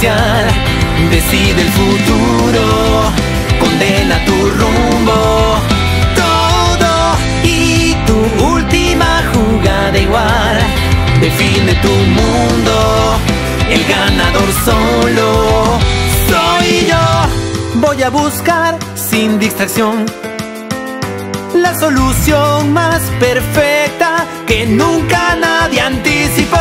inicial. Decide el futuro, condena tu rumbo, todo, y tu última jugada igual define tu mundo. El ganador solo soy yo. Voy a buscar sin distracción la solución más perfecta que nunca nadie anticipó.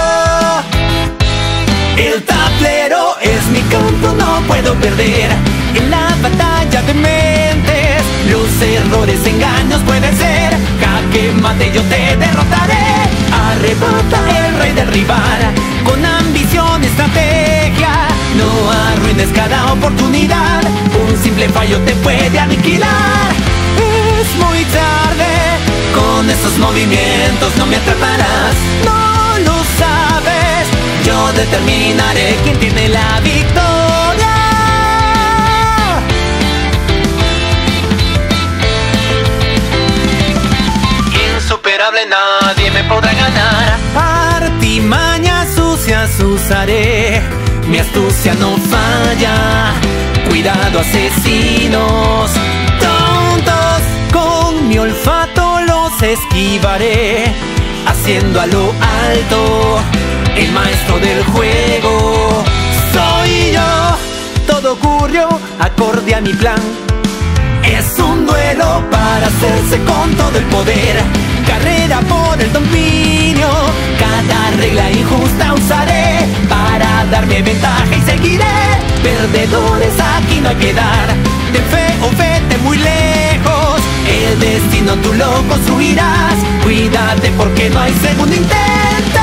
El tablero es mi campo, no puedo perder en la batalla de mentes. Los errores, engaños pueden ser jaque mate, yo te derrotaré. Arrebata el rey del rival con ambición, estrategia. No arruines cada oportunidad, un simple fallo te puede aniquilar. Es muy tarde, con esos movimientos no me atraparás. No lo sabes, yo determinaré quién tiene la victoria. Insuperable, nadie me podrá ganar. Artimañas sucias usaré, mi astucia no falla. Cuidado, asesinos tontos, con mi olfato los esquivaré. Haciendo a lo alto, el maestro del juego soy yo. Todo ocurrió acorde a mi plan. Es un duelo para hacerse con todo el poder. Carrera por el dominio, cada regla injusta usaré para darme ventaja y seguiré. Perdedores aquí no hay que dar, de fe o vete muy lejos. El destino tú lo construirás, cuídate porque no hay segundo intento.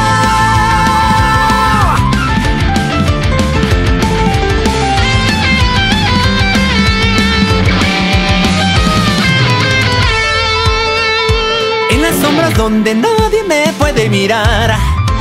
En las sombras donde nadie me puede mirar,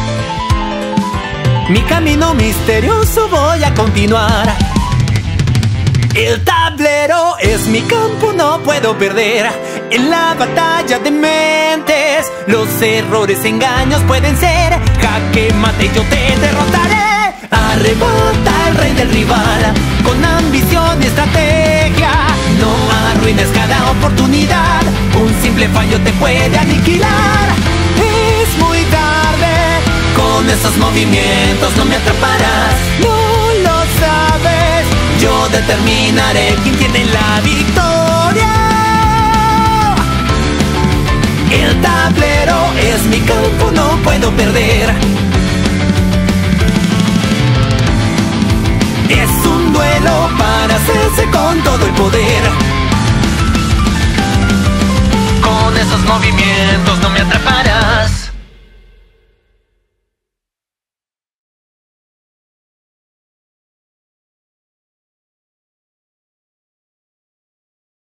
mi camino misterioso voy a continuar. El tablero es mi campo, no puedo perder en la batalla de mentes. Los errores, engaños pueden ser jaque mate, yo te derrotaré. Arrebata el rey del rival con ambición y estrategia. No arruines cada oportunidad, un simple fallo te puede aniquilar. Es muy tarde, con esos movimientos no me atraparás. No lo sabes, yo determinaré quién tiene la victoria. El tablero es mi campo, no puedo perder. Es un duelo para hacerse con todo el poder. Con esos movimientos no me atraparás.